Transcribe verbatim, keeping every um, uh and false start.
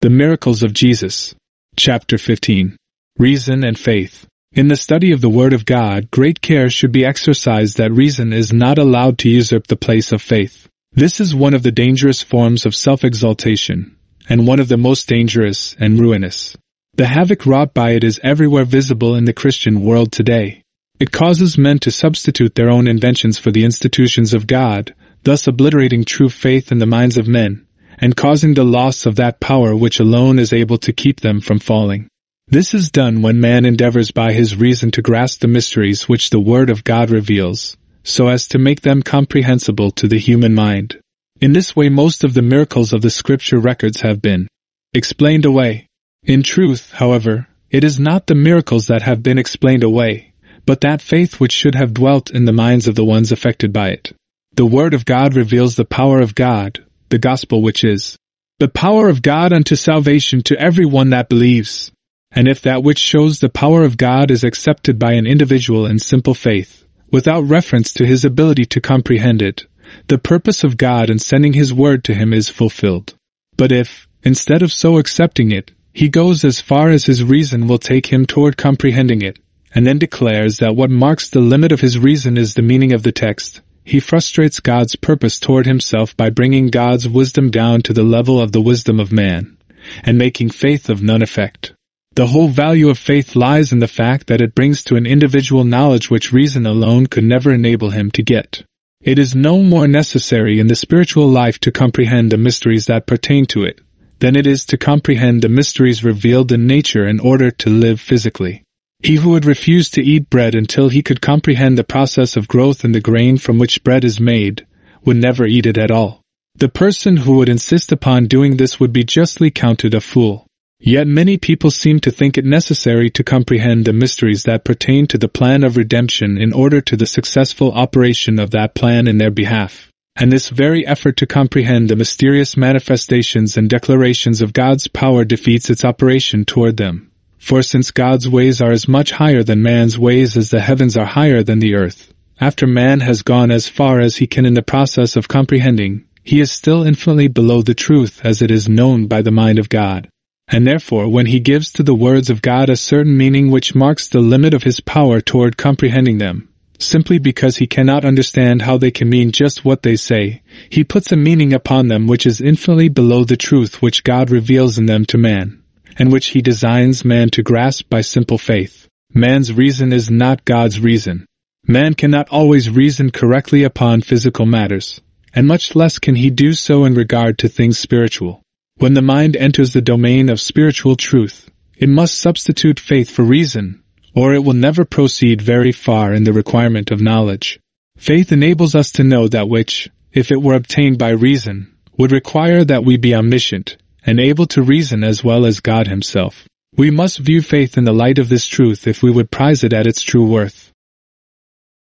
The Miracles of Jesus. Chapter fifteen. Reason and Faith. In the study of the Word of God, great care should be exercised that reason is not allowed to usurp the place of faith. This is one of the dangerous forms of self-exaltation, and one of the most dangerous and ruinous. The havoc wrought by it is everywhere visible in the Christian world today. It causes men to substitute their own inventions for the institutions of God, thus obliterating true faith in the minds of men, and causing the loss of that power which alone is able to keep them from falling. This is done when man endeavors by his reason to grasp the mysteries which the Word of God reveals, so as to make them comprehensible to the human mind. In this way most of the miracles of the Scripture records have been explained away. In truth, however, it is not the miracles that have been explained away, but that faith which should have dwelt in the minds of the ones affected by it. The Word of God reveals the power of God, the gospel which is the power of God unto salvation to every one that believes. And if that which shows the power of God is accepted by an individual in simple faith, without reference to his ability to comprehend it, the purpose of God in sending His Word to him is fulfilled. But if, instead of so accepting it, he goes as far as his reason will take him toward comprehending it, and then declares that what marks the limit of his reason is the meaning of the text, he frustrates God's purpose toward himself by bringing God's wisdom down to the level of the wisdom of man, and making faith of none effect. The whole value of faith lies in the fact that it brings to an individual knowledge which reason alone could never enable him to get. It is no more necessary in the spiritual life to comprehend the mysteries that pertain to it, than it is to comprehend the mysteries revealed in nature in order to live physically. He who would refuse to eat bread until he could comprehend the process of growth in the grain from which bread is made, would never eat it at all. The person who would insist upon doing this would be justly counted a fool. Yet many people seem to think it necessary to comprehend the mysteries that pertain to the plan of redemption in order to the successful operation of that plan in their behalf. And this very effort to comprehend the mysterious manifestations and declarations of God's power defeats its operation toward them. For since God's ways are as much higher than man's ways as the heavens are higher than the earth, after man has gone as far as he can in the process of comprehending, he is still infinitely below the truth as it is known by the mind of God. And therefore when he gives to the words of God a certain meaning which marks the limit of his power toward comprehending them, simply because he cannot understand how they can mean just what they say, he puts a meaning upon them which is infinitely below the truth which God reveals in them to man, and which he designs man to grasp by simple faith. Man's reason is not God's reason. Man cannot always reason correctly upon physical matters, and much less can he do so in regard to things spiritual. When the mind enters the domain of spiritual truth, it must substitute faith for reason, or it will never proceed very far in the requirement of knowledge. Faith enables us to know that which, if it were obtained by reason, would require that we be omniscient, and able to reason as well as God himself. We must view faith in the light of this truth if we would prize it at its true worth.